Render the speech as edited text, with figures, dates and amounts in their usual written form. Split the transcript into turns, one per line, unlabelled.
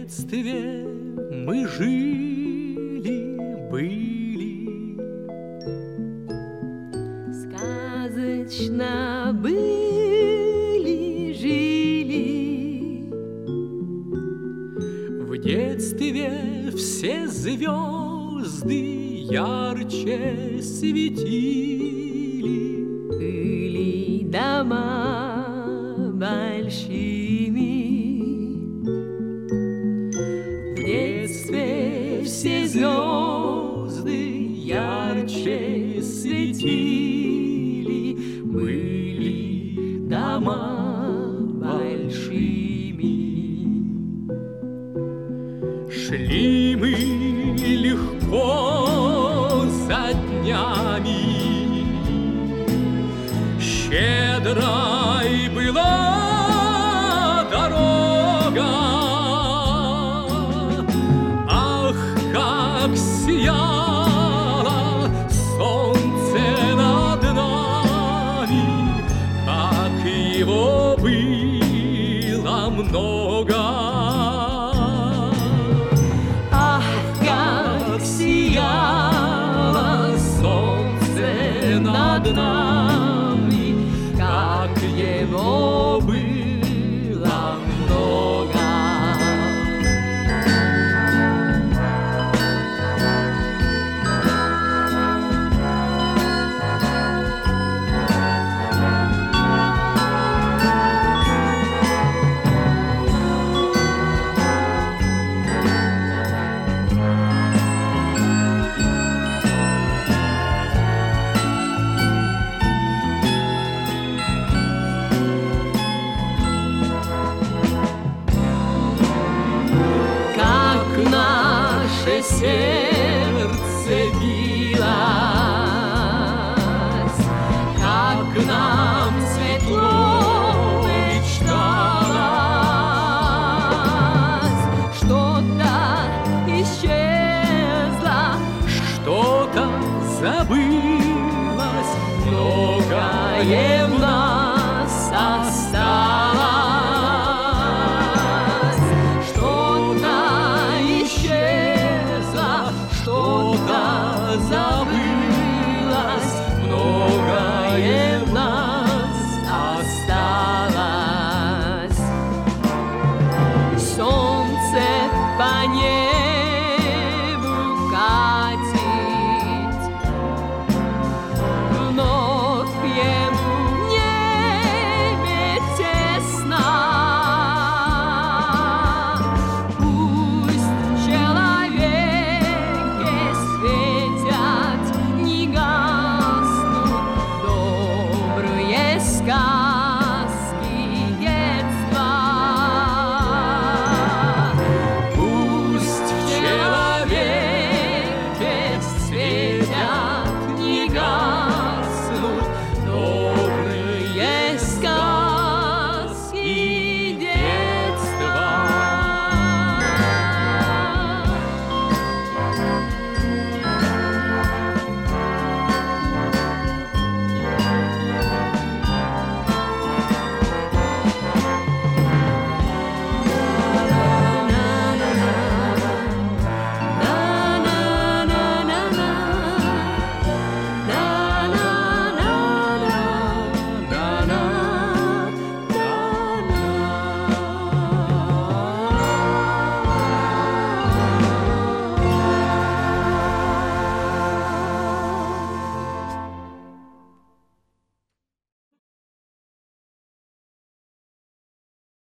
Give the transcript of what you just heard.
детстве мы жили-были,
сказочно были-жили.
В детстве все звезды ярче светили,
Были дома большими. В детстве все звезды ярче светили, были дома большими.
шли мы легко за днями, щедрой была дорога. Ах, как сияло солнце над нами, как его было много.
Ах, как сияло солнце над нами, как его было много. Наше сердце